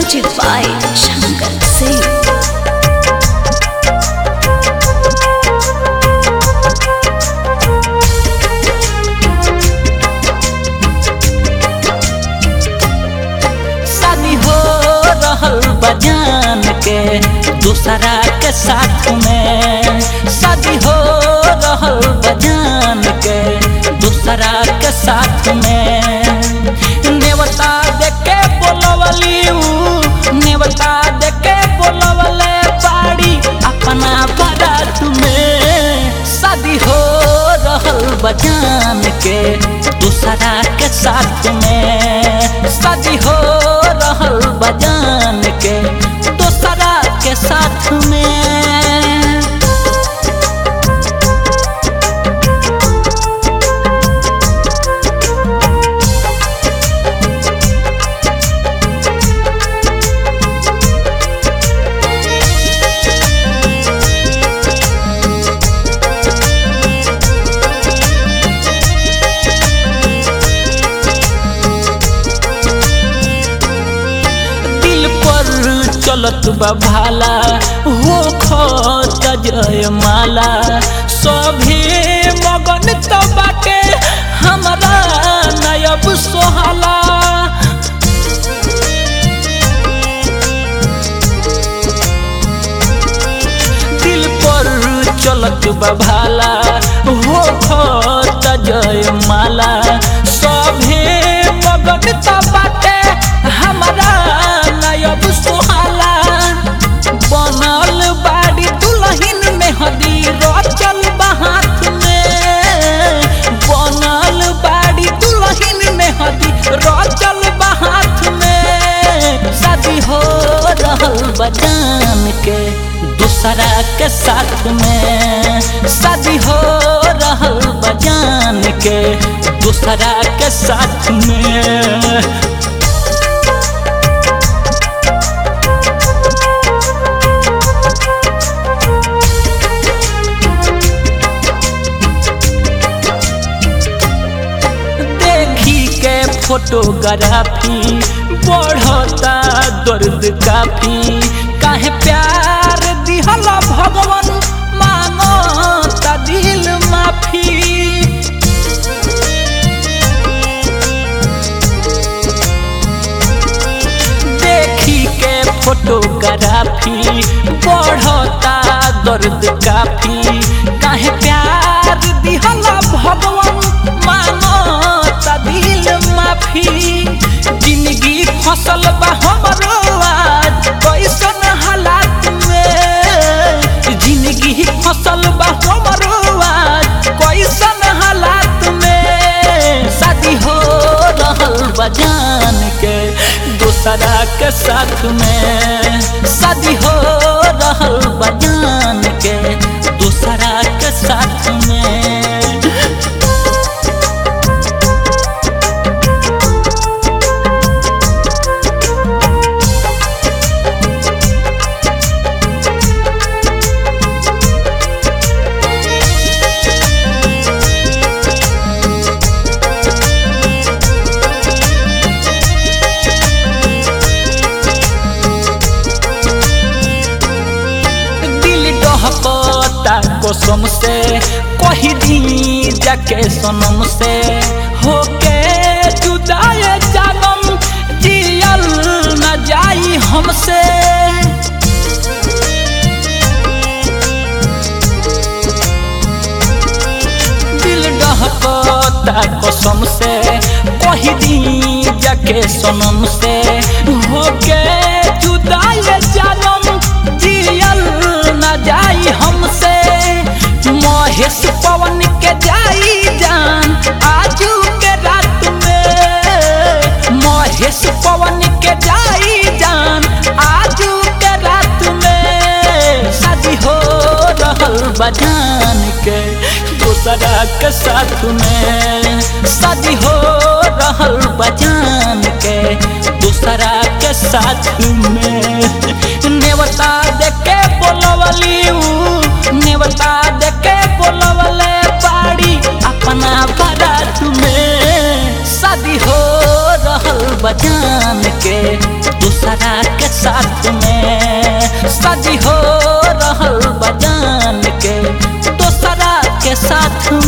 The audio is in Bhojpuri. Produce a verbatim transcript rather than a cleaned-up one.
Music by Shankar Singh. बजान के दूसरा के साथ में शादी हो रहल बजान के दूसरा के साथ में नेवता देके बोलवली नेवता देके बोलवले बाड़ी अपना बारात में शादी हो रहल बजान के दूसरा के साथ में शादी हो रहल बजान के दूसरा के साथ में। चलत बा भाला हो खत जय माला सभी मगन तो बाटे हमरा नयब सोहाला दिल पर चलत बा भाला हो खत जय माला सभी मगन तो बाटे हमरा नयब सोहाला बनल बाड़ी दुल्हन में हदी रचल हाथ में बनल बाड़ी दुल्हन में हदी रचल हाथ में शादी हो रहल बजान के दूसरा के साथ में शादी हो रहल बजान के दूसरा के साथ में। फोटोग्राफी बढ़ता दर्द काफी काहे प्यार दिहला भगवान मांगता दिल माफी देखी के फोटोग्राफी बढ़ता दर्द काफी काहे प्यार दिहला भगवान मांगता दिल माफी जिंदगी फसल बा हमरो आज कैसन हालात में जिंदगी फसल बा हमरो आज कैसन हालात में शादी हो रहल बजान के दूसरा के साथ में शादी हो रहल बजान के दूसरा के साथ में। कसम से कही दी जाके सनम से होके जुदाए जानम जियल न जाई हमसे दिल डहकता कसम से कही दी जाके सनम से होके जुदाए जानम जियल न जाई हमसे महेश पवन के जाई जान आजू के रात में महेश पवन के जाई जान आजू के रात में शादी हो रहल बजान के दूसरा के साथ में शादी हो रहल बजान के दूसरा के साथ में। नेवता देके बोलवली नेवता देके बोलवले बाड़ी अपना बारात में शादी हो रहल बजान के दूसरा के साथ में शादी हो रहल बजान के दूसरा के साथ